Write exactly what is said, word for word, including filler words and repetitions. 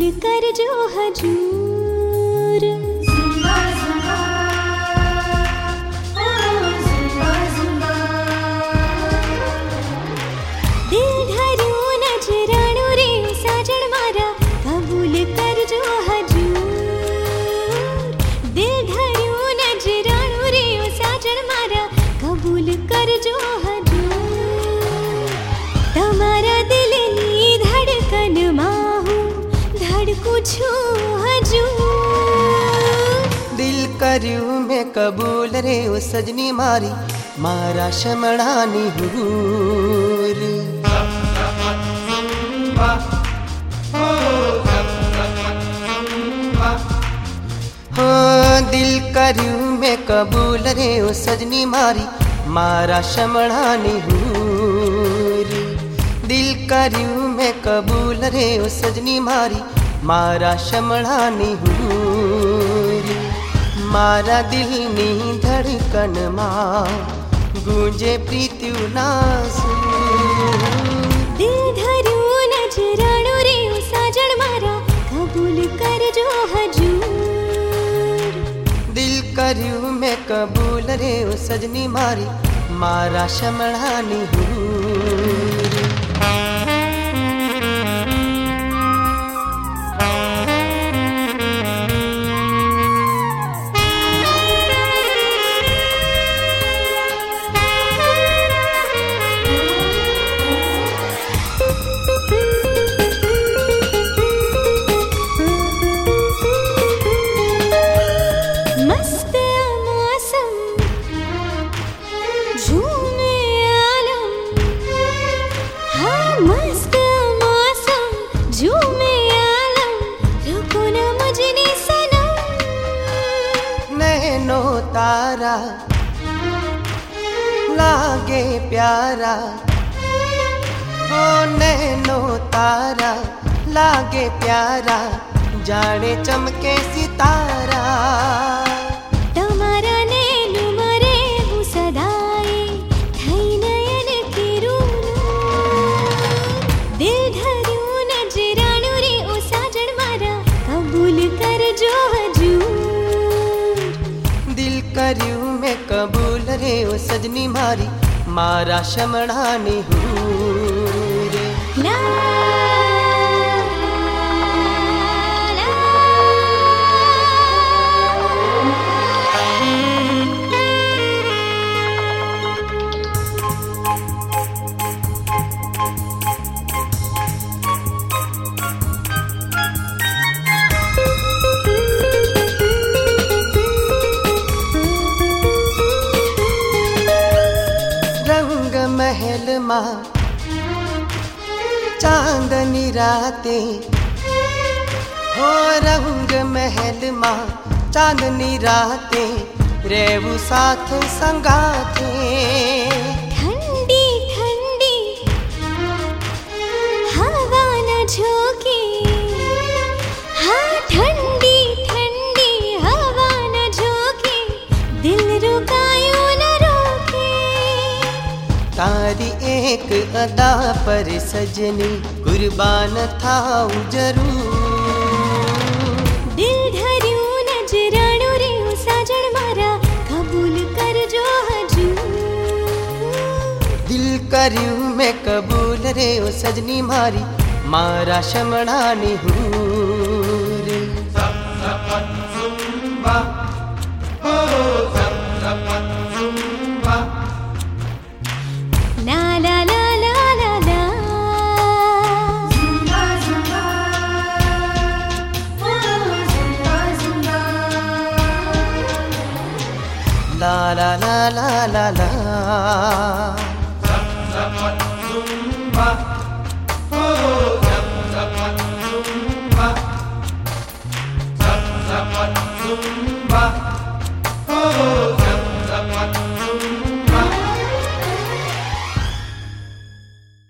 कर जो हजूर। ज़ुम्बा ज़ुम्बा, ओ ज़ुम्बा ज़ुम्बा, दिल धर्યું नजराणું रे साजण मारा कबूल कर जो हजूर। दिल धर्યું नजराणું रे साजण मारा कबूल कर जो हजूर। तमारा दिलनी धड़कन માં હું ધડકું છું હજૂર। दिल કર્યું મેં કબૂલ રે ઓ સજની મારી મારા શમણાની હુર। हाँ दिल કર્યું મેં કબૂલ રે ઓ સજની મારી મારા શમણાની હુર। दिल કર્યું મેં કબૂલ રે ઓ સજની મારી મારા શમણાની હુર। મારા દિલની ધડકનમાં ગૂંજે પ્રીતિના સૂર। દિલ ધર્યું નજરાણું રે સાજણ મારા કબૂલ કરજો હજૂર। दिल કર્યું મેં કબૂલ રે ઓ સજની મારી મારા શમણાની હુર। नैनो तारा लागे प्यारा, ओ नैनो तारा लागे प्यारा जाने चमके सितारा। तमारा नैनु मरे हूँ सदाए थई नयन किरूं। दिल धर्યું नજરાણું रे ओ साजण मारा कबूल करजो हजूर। दिल કર્યું મેં કબૂલ રે ઓ સજની મારી મારા શમણાની હુર। ला रंग महल मां चांदनी राते, हो रंग महल मां चांदनी राते रेवू साथ संगाथे। ठंडी ठंडी हवा न झोंके, हाँ ठंडी ठंडी हवा न झोंके दिल रुकायो न रोके। तारी एक अदा पर सजनी कुर्बान थाऊं जरूर। दिल धर्યું નજરાણું રે સાજણ મારા કબૂલ કરજો હજૂર। दिल કર્યું મેં કબૂલ રે ઓ સજની મારી મારા શમણાની હુર। ला ला ला ला ला ला ज़ुम्बा ज़ुम्बा, ओ ज़ुम्बा ज़ुम्बा, ला ला ला ला ला ला। Zumba.